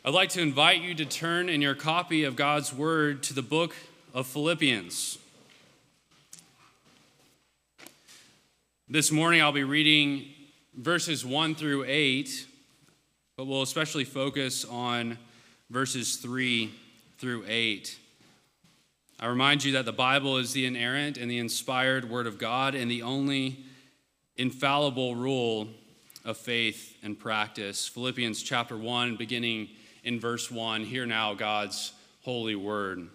I'd like to invite you to turn in your copy of God's Word to the book of Philippians. This morning I'll be reading verses 1 through 8, but we'll especially focus on verses 3 through 8. I remind you that the Bible is the inerrant and the inspired Word of God and the only infallible rule of faith and practice. Philippians chapter 1, beginning in verse 1, hear now God's holy word.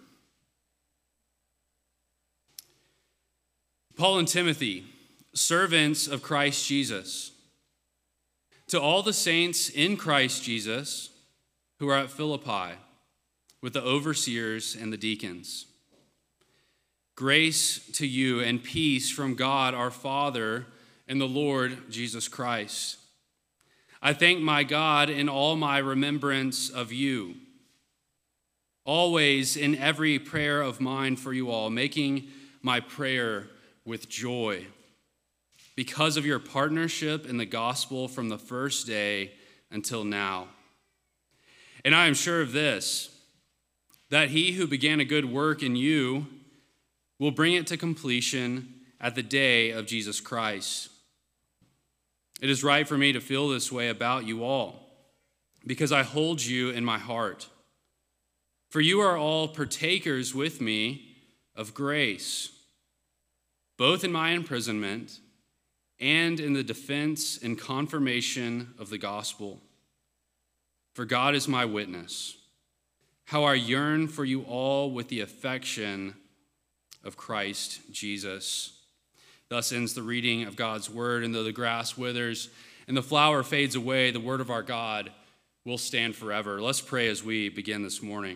Paul and Timothy, servants of Christ Jesus, to all the saints in Christ Jesus who are at Philippi, with the overseers and the deacons. Grace to you and peace from God our Father and the Lord Jesus Christ. I thank my God in all my remembrance of you, always in every prayer of mine for you all, making my prayer with joy, because of your partnership in the gospel from the first day until now. And I am sure of this, that he who began a good work in you will bring it to completion at the day of Jesus Christ. It is right for me to feel this way about you all, because I hold you in my heart. For you are all partakers with me of grace, both in my imprisonment and in the defense and confirmation of the gospel. For God is my witness, how I yearn for you all with the affection of Christ Jesus. Thus ends the reading of God's word, and though the grass withers and the flower fades away, the word of our God will stand forever. Let's pray as we begin this morning.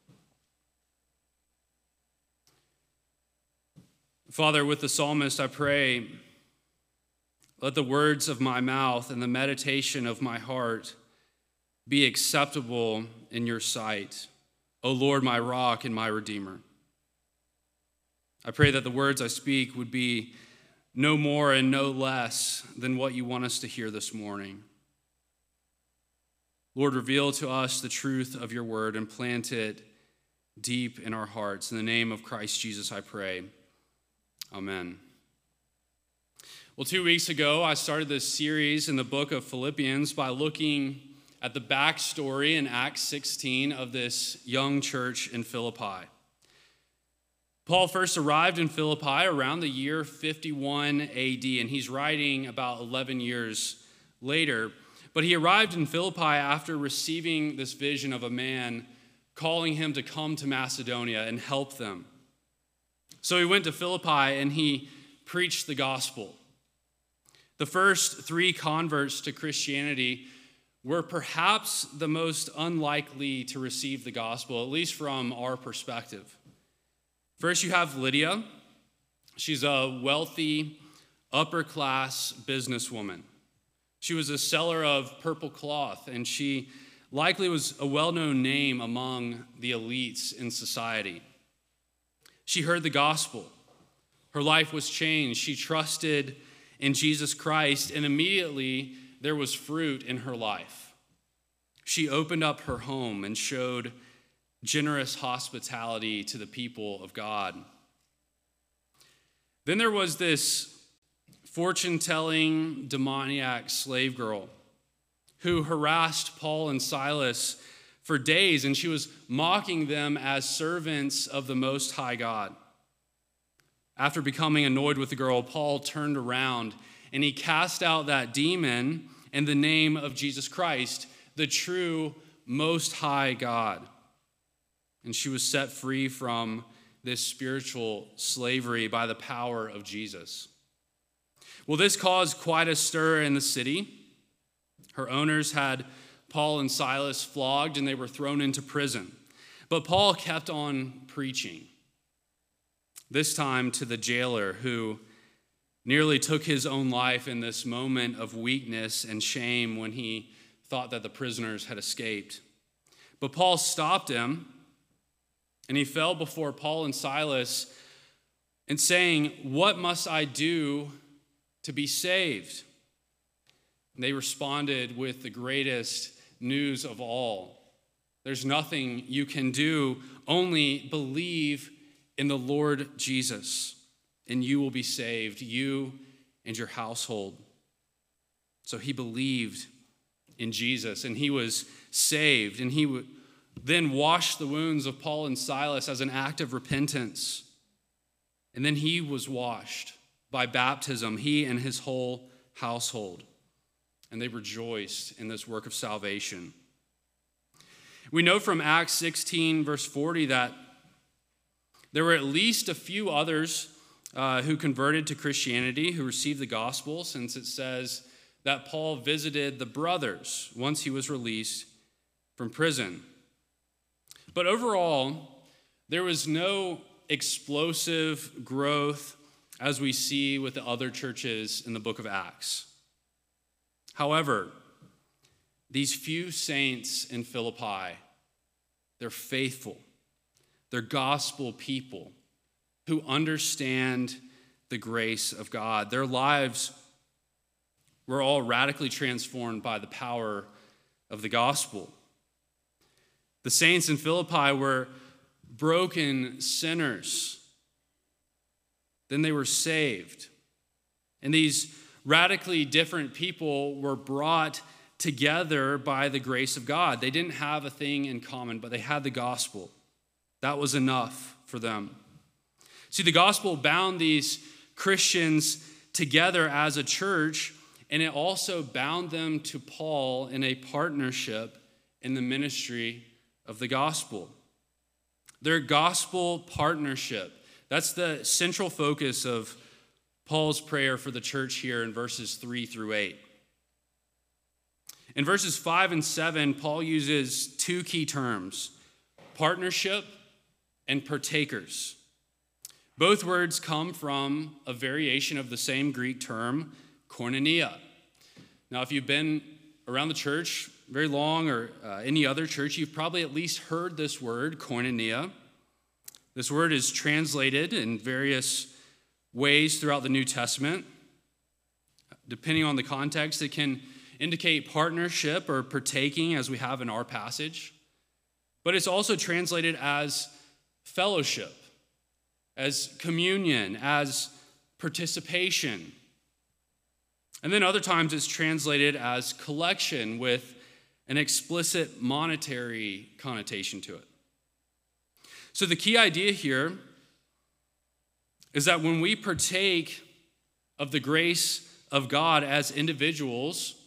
Father, with the psalmist, I pray, let the words of my mouth and the meditation of my heart be acceptable in your sight, O Lord, my rock and my redeemer. I pray that the words I speak would be no more and no less than what you want us to hear this morning. Lord, reveal to us the truth of your word and plant it deep in our hearts. In the name of Christ Jesus, I pray. Amen. Well, 2 weeks ago, I started this series in the book of Philippians by looking at the backstory in Acts 16 of this young church in Philippi. Paul first arrived in Philippi around the year 51 AD, and he's writing about 11 years later. But he arrived in Philippi after receiving this vision of a man calling him to come to Macedonia and help them. So he went to Philippi and he preached the gospel. The first 3 converts to Christianity were perhaps the most unlikely to receive the gospel, at least from our perspective. First, you have Lydia. She's a wealthy, upper-class businesswoman. She was a seller of purple cloth, and she likely was a well-known name among the elites in society. She heard the gospel. Her life was changed. She trusted in Jesus Christ, and immediately there was fruit in her life. She opened up her home and showed generous hospitality to the people of God. Then there was this fortune-telling, demoniac slave girl who harassed Paul and Silas for days, and she was mocking them as servants of the Most High God. After becoming annoyed with the girl, Paul turned around and he cast out that demon in the name of Jesus Christ, the true Most High God. And she was set free from this spiritual slavery by the power of Jesus. Well, this caused quite a stir in the city. Her owners had Paul and Silas flogged and they were thrown into prison. But Paul kept on preaching, this time to the jailer who nearly took his own life in this moment of weakness and shame when he thought that the prisoners had escaped. But Paul stopped him, and he fell before Paul and Silas and saying, "What must I do to be saved?" And they responded with the greatest news of all, There's nothing you can do. Only believe in the Lord Jesus, and you will be saved, you and your household. So he believed in Jesus, and he was saved, and he then washed the wounds of Paul and Silas as an act of repentance. And then he was washed by baptism, he and his whole household. And they rejoiced in this work of salvation. We know from Acts 16, verse 40, that there were at least a few others who converted to Christianity, who received the gospel, since it says that Paul visited the brothers once he was released from prison. But overall, there was no explosive growth as we see with the other churches in the book of Acts. However, these few saints in Philippi, they're faithful, they're gospel people who understand the grace of God. Their lives were all radically transformed by the power of the gospel. The saints in Philippi were broken sinners. Then they were saved. And these radically different people were brought together by the grace of God. They didn't have a thing in common, but they had the gospel. That was enough for them. See, the gospel bound these Christians together as a church, and it also bound them to Paul in a partnership in the ministry of the gospel. Their gospel partnership, that's the central focus of Paul's prayer for the church here in verses 3 through 8. In verses 5 and 7, Paul uses two key terms, partnership and partakers. Both words come from a variation of the same Greek term, koinonia. Now, if you've been around the church very long or any other church, you've probably at least heard this word, koinonia. This word is translated in various ways throughout the New Testament. Depending on the context, it can indicate partnership or partaking, as we have in our passage. But it's also translated as fellowship, as communion, as participation. And then other times it's translated as collection with an explicit monetary connotation to it. So the key idea here is that when we partake of the grace of God as individuals,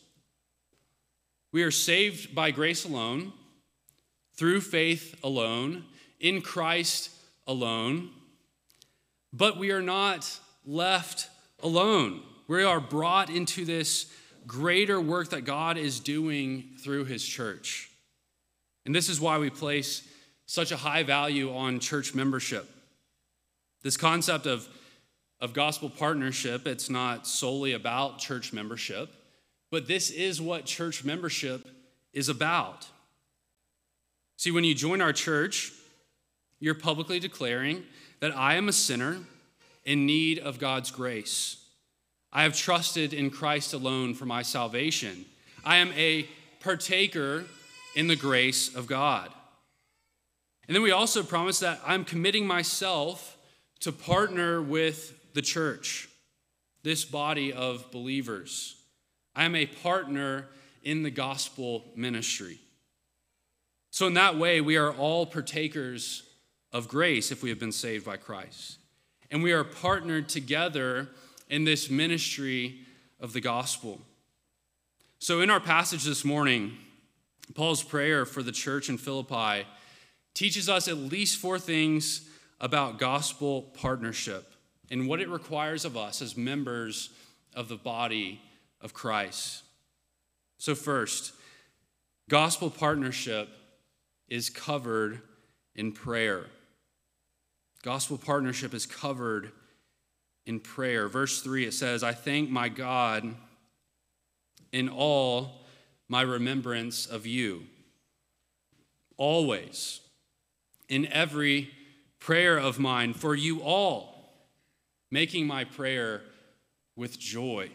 we are saved by grace alone, through faith alone, in Christ alone, but we are not left alone. We are brought into this greater work that God is doing through his church. And this is why we place such a high value on church membership. This concept of gospel partnership, it's not solely about church membership, but this is what church membership is about. See, when you join our church, you're publicly declaring that I am a sinner in need of God's grace. I have trusted in Christ alone for my salvation. I am a partaker in the grace of God. And then we also promise that I'm committing myself to partner with the church, this body of believers. I am a partner in the gospel ministry. So in that way, we are all partakers of grace if we have been saved by Christ. And we are partnered together in this ministry of the gospel. So in our passage this morning, Paul's prayer for the church in Philippi teaches us at least four things about gospel partnership and what it requires of us as members of the body of Christ. So first, gospel partnership is covered in prayer. Gospel partnership is covered in prayer. Verse 3, it says, I thank my God in all my remembrance of you, always, in every prayer of mine, for you all, making my prayer with joy.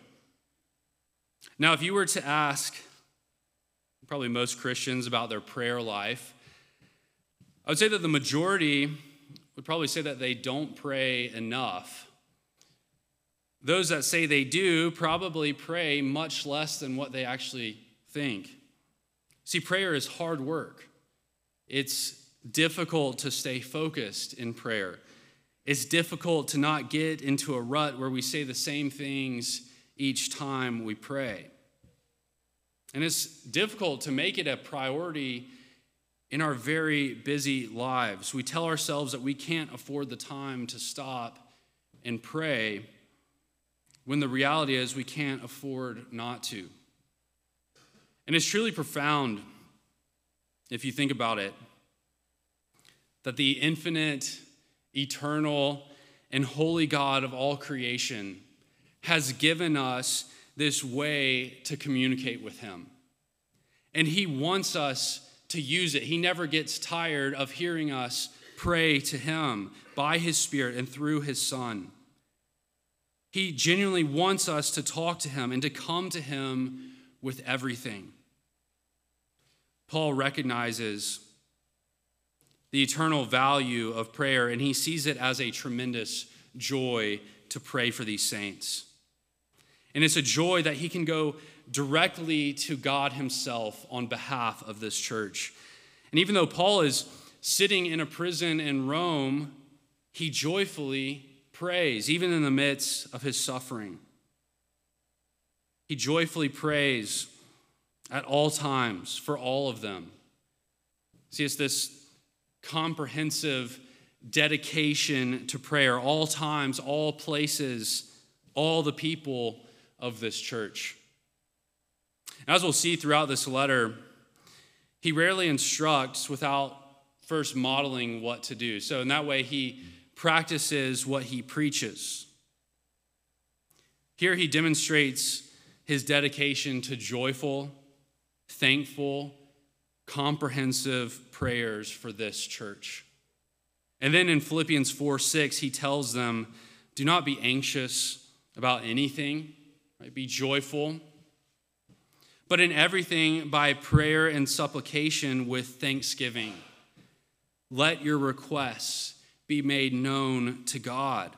Now, if you were to ask probably most Christians about their prayer life, I would say that the majority would probably say that they don't pray enough. Those that say they do probably pray much less than what they actually think. See, prayer is hard work. It's difficult to stay focused in prayer. It's difficult to not get into a rut where we say the same things each time we pray. And it's difficult to make it a priority in our very busy lives. We tell ourselves that we can't afford the time to stop and pray, when the reality is we can't afford not to. And it's truly profound, if you think about it, that the infinite, eternal, and holy God of all creation has given us this way to communicate with him. And he wants us to use it. He never gets tired of hearing us pray to him by his Spirit and through his Son. He genuinely wants us to talk to him and to come to him with everything. Paul recognizes the eternal value of prayer, and he sees it as a tremendous joy to pray for these saints. And it's a joy that he can go directly to God himself on behalf of this church. And even though Paul is sitting in a prison in Rome, he joyfully prays, even in the midst of his suffering. He joyfully prays at all times for all of them. See, it's this comprehensive dedication to prayer, all times, all places, all the people of this church. As we'll see throughout this letter, he rarely instructs without first modeling what to do. So in that way, he practices what he preaches. Here he demonstrates his dedication to joyful, thankful, comprehensive prayers for this church. And then in Philippians 4:6, he tells them, do not be anxious about anything, right? Be joyful, but in everything by prayer and supplication with thanksgiving. Let your requests be made known to God.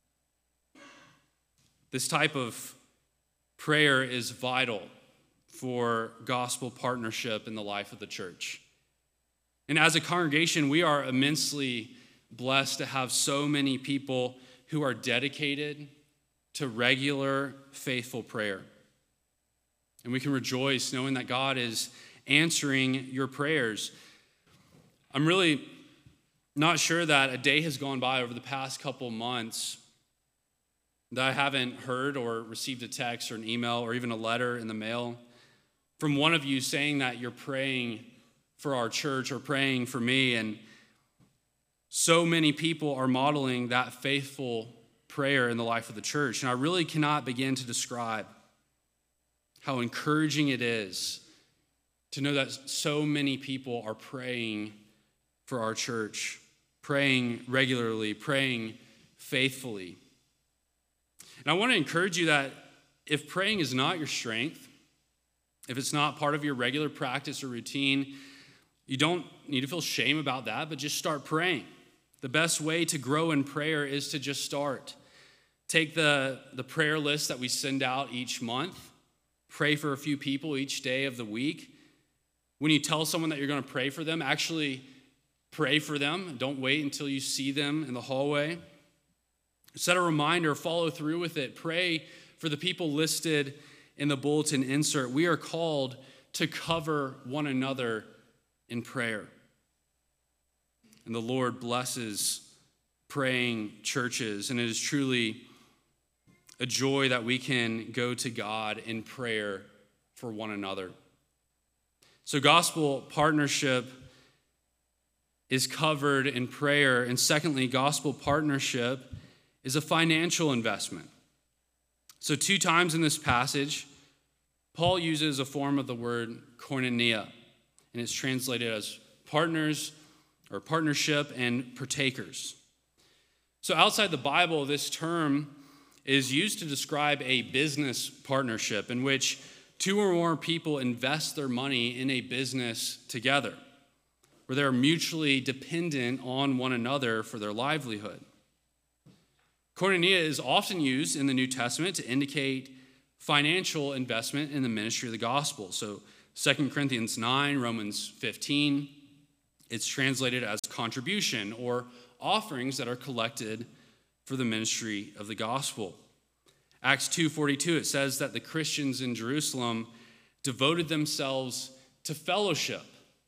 This type of prayer is vital for gospel partnership in the life of the church. And as a congregation, we are immensely blessed to have so many people who are dedicated to regular, faithful prayer. And we can rejoice knowing that God is answering your prayers. I'm really not sure that a day has gone by over the past couple months that I haven't heard or received a text or an email or even a letter in the mail from one of you saying that you're praying for our church or praying for me. And so many people are modeling that faithful prayer in the life of the church. And I really cannot begin to describe how encouraging it is to know that so many people are praying for our church, praying regularly, praying faithfully. And I want to encourage you that if praying is not your strength, if it's not part of your regular practice or routine, you don't need to feel shame about that, but just start praying. The best way to grow in prayer is to just start. Take the prayer list that we send out each month. Pray for a few people each day of the week. When you tell someone that you're going to pray for them, actually pray for them. Don't wait until you see them in the hallway. Set a reminder, follow through with it. Pray for the people listed in the bulletin insert. We are called to cover one another in prayer. And the Lord blesses praying churches, and it is truly a joy that we can go to God in prayer for one another. So gospel partnership is covered in prayer. And secondly, gospel partnership is a financial investment. So 2 times in this passage, Paul uses a form of the word koinonia, and it's translated as partners or partnership and partakers. So outside the Bible, this term is used to describe a business partnership in which 2 or more people invest their money in a business together. where they're mutually dependent on one another for their livelihood. Koinonia is often used in the New Testament to indicate financial investment in the ministry of the gospel. So 2 Corinthians 9, Romans 15, it's translated as contribution or offerings that are collected for the ministry of the gospel. Acts 2:42, it says that the Christians in Jerusalem devoted themselves to fellowship.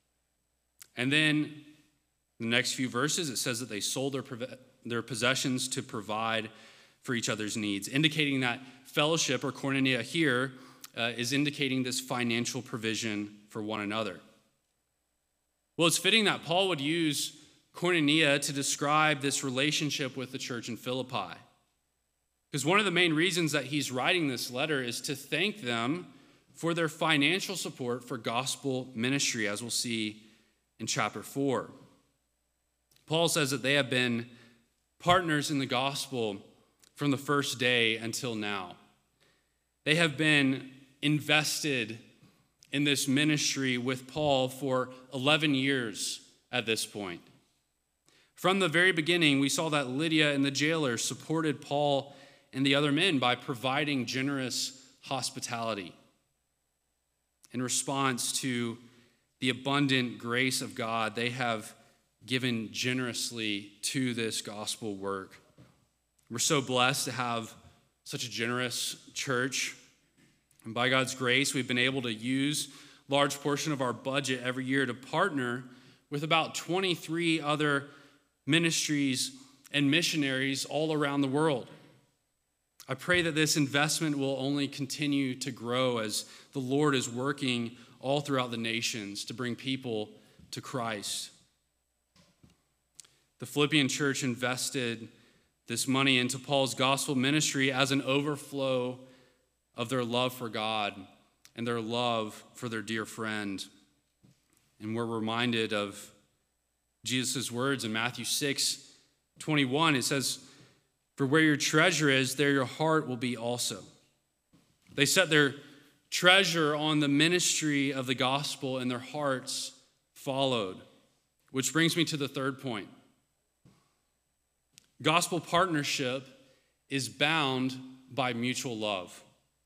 And then the next few verses, it says that they sold their possessions to provide for each other's needs, indicating that fellowship, or koinonia here, is indicating this financial provision for one another. Well, it's fitting that Paul would use koinonia to describe this relationship with the church in Philippi. Because one of the main reasons that he's writing this letter is to thank them for their financial support for gospel ministry, as we'll see in chapter 4. Paul says that they have been partners in the gospel from the first day until now. They have been invested in this ministry with Paul for 11 years at this point. From the very beginning, we saw that Lydia and the jailer supported Paul and the other men by providing generous hospitality. In response to the abundant grace of God, they have given generously to this gospel work. We're so blessed to have such a generous church. And by God's grace, we've been able to use a large portion of our budget every year to partner with about 23 other ministries and missionaries all around the world. I pray that this investment will only continue to grow as the Lord is working all throughout the nations to bring people to Christ. The Philippian church invested this money into Paul's gospel ministry as an overflow of their love for God and their love for their dear friend. And we're reminded of Jesus' words in Matthew 6:21. It says, "For where your treasure is, there your heart will be also." They set their treasure on the ministry of the gospel, and their hearts followed. Which brings me to the third point. Gospel partnership is bound by mutual love.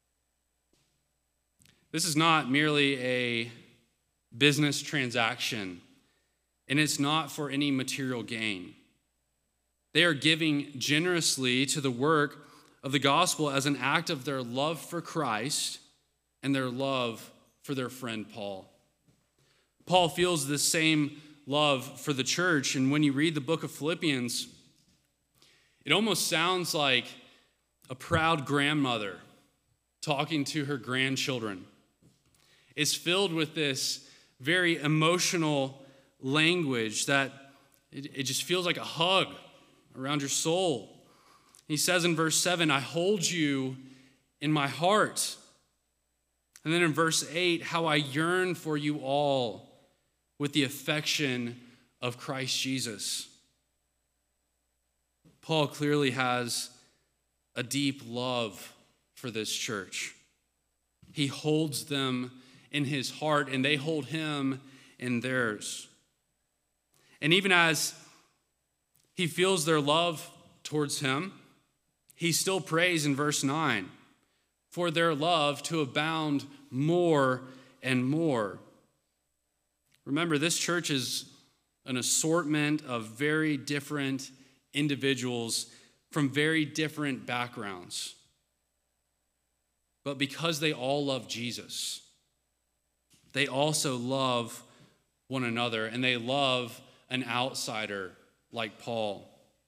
This is not merely a business transaction, and it's not for any material gain. They are giving generously to the work of the gospel as an act of their love for Christ and their love for their friend Paul. Paul feels this same love for the church, and when you read the book of Philippians, it almost sounds like a proud grandmother talking to her grandchildren. It's filled with this very emotional language that it just feels like a hug around your soul. He says in verse 7, "I hold you in my heart." And then in verse 8, "How I yearn for you all with the affection of Christ Jesus." Paul clearly has a deep love for this church. He holds them in his heart, and they hold him in theirs. And even as he feels their love towards him, he still prays in verse 9 for their love to abound more and more. Remember, this church is an assortment of very different individuals from very different backgrounds. But because they all love Jesus, they also love one another, and they love an outsider like Paul.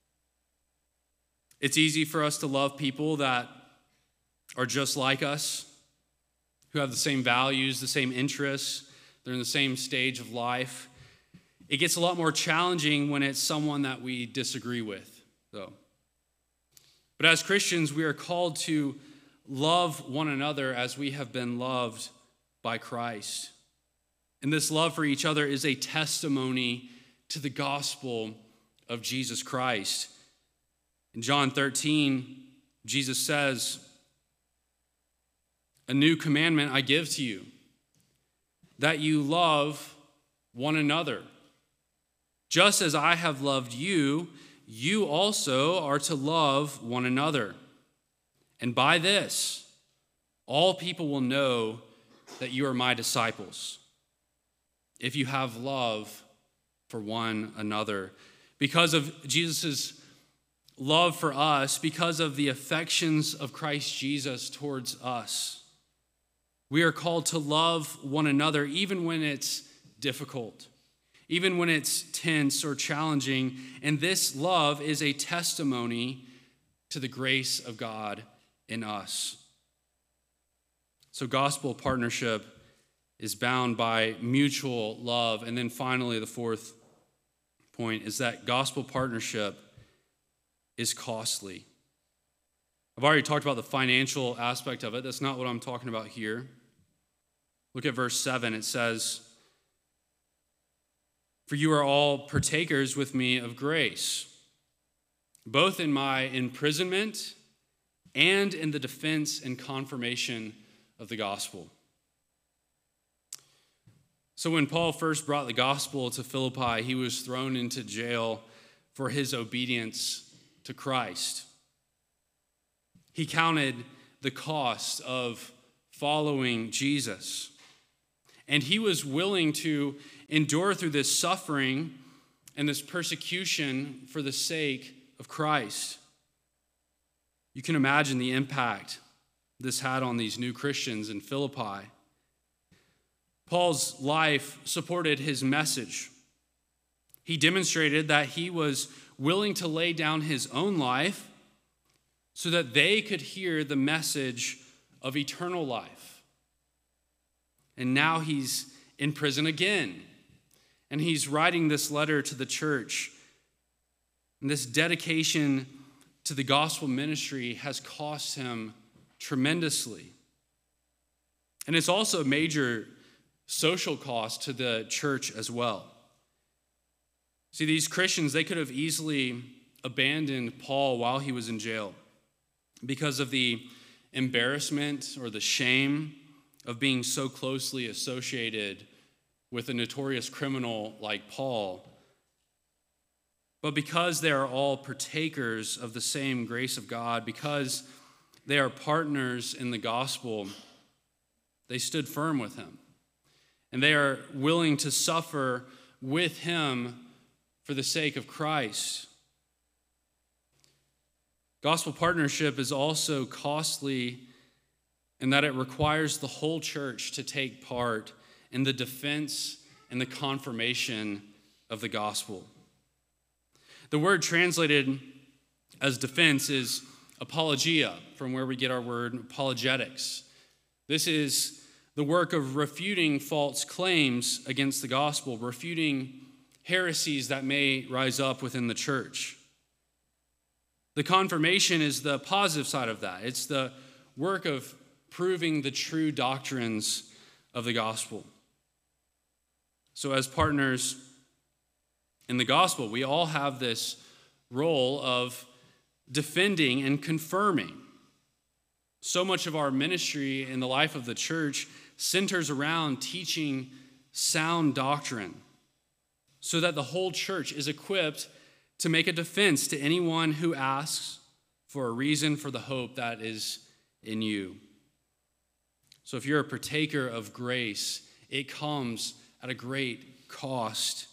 It's easy for us to love people that are just like us, who have the same values, the same interests, they're in the same stage of life. It gets a lot more challenging when it's someone that we disagree with, though. But as Christians, we are called to love one another as we have been loved by Christ. And this love for each other is a testimony to the gospel of Jesus Christ. In John 13, Jesus says, "A new commandment I give to you, that you love one another, Just as I have loved you, you also are to love one another. And by this, all people will know that you are my disciples, if you have love for one another. Because of Jesus' love for us, because of the affections of Christ Jesus towards us, we are called to love one another even when it's difficult, even when it's tense or challenging. And this love is a testimony to the grace of God in us. So gospel partnership is bound by mutual love. And then finally, the fourth point is that gospel partnership is costly. I've already talked about the financial aspect of it. That's not what I'm talking about here. Look at verse 7. It says, "For you are all partakers with me of grace, both in my imprisonment and in the defense and confirmation of the gospel." So when Paul first brought the gospel to Philippi, he was thrown into jail for his obedience to Christ. He counted the cost of following Jesus, and he was willing to endure through this suffering and this persecution for the sake of Christ. You can imagine the impact this had on these new Christians in Philippi. Paul's life supported his message. He demonstrated that he was willing to lay down his own life so that they could hear the message of eternal life. And now he's in prison again, and he's writing this letter to the church. And this dedication to the gospel ministry has cost him tremendously. And it's also a major social cost to the church as well. See, these Christians, they could have easily abandoned Paul while he was in jail because of the embarrassment or the shame of being so closely associated with a notorious criminal like Paul. But because they are all partakers of the same grace of God, because they are partners in the gospel, they stood firm with him. And they are willing to suffer with him for the sake of Christ. Gospel partnership is also costly in that it requires the whole church to take part in the defense and the confirmation of the gospel. The word translated as defense is apologia, from where we get our word apologetics. This is the work of refuting false claims against the gospel, refuting heresies that may rise up within the church. The confirmation is the positive side of that. It's the work of proving the true doctrines of the gospel. So as partners in the gospel, we all have this role of defending and confirming. So much of our ministry in the life of the church centers around teaching sound doctrine so that the whole church is equipped to make a defense to anyone who asks for a reason for the hope that is in you. So if you're a partaker of grace, it comes at a great cost.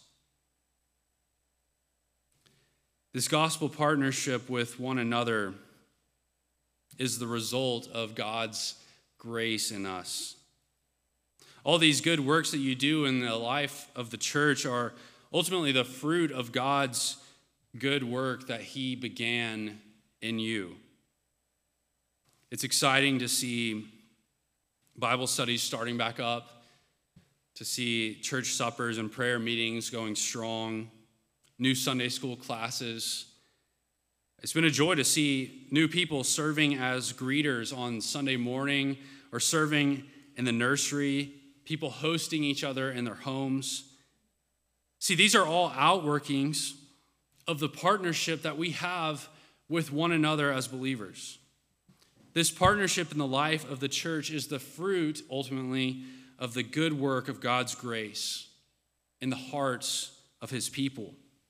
This gospel partnership with one another is the result of God's grace in us. All these good works that you do in the life of the church are ultimately the fruit of God's good work that he began in you. It's exciting to see Bible studies starting back up, to see church suppers and prayer meetings going strong, new Sunday school classes. It's been a joy to see new people serving as greeters on Sunday morning or serving in the nursery, people hosting each other in their homes. See, these are all outworkings of the partnership that we have with one another as believers. This partnership in the life of the church is the fruit, ultimately, of the good work of God's grace in the hearts of his people.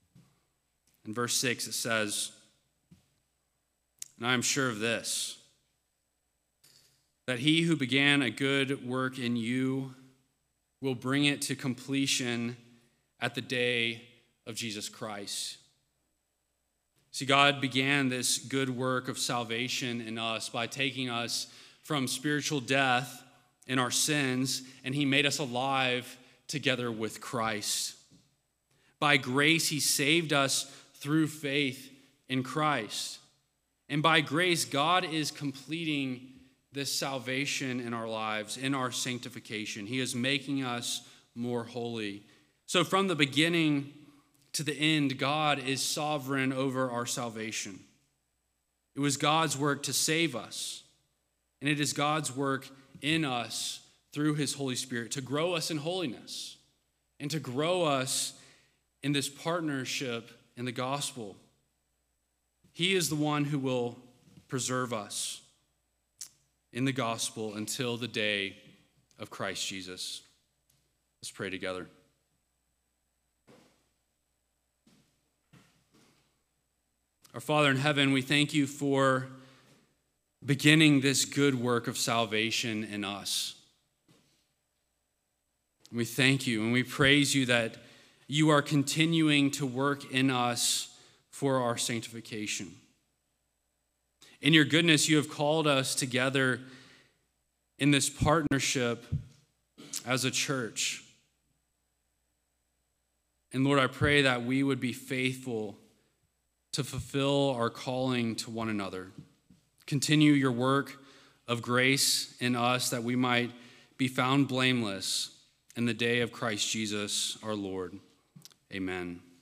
In verse 6 it says, "And I am sure of this, that he who began a good work in you will bring it to completion at the day of Jesus Christ." See, God began this good work of salvation in us by taking us from spiritual death in our sins, and he made us alive together with Christ. By grace, he saved us through faith in Christ. And by grace, God is completing this salvation in our lives, in our sanctification. He is making us more holy. So from the beginning to the end, God is sovereign over our salvation. It was God's work to save us, and it is God's work in us through his Holy Spirit to grow us in holiness and to grow us in this partnership in the gospel. He is the one who will preserve us in the gospel until the day of Christ Jesus. Let's pray together. Our Father in heaven, we thank you for beginning this good work of salvation in us. We thank you and we praise you that you are continuing to work in us for our sanctification. In your goodness, you have called us together in this partnership as a church. And Lord, I pray that we would be faithful to fulfill our calling to one another. Continue your work of grace in us that we might be found blameless in the day of Christ Jesus our Lord. Amen.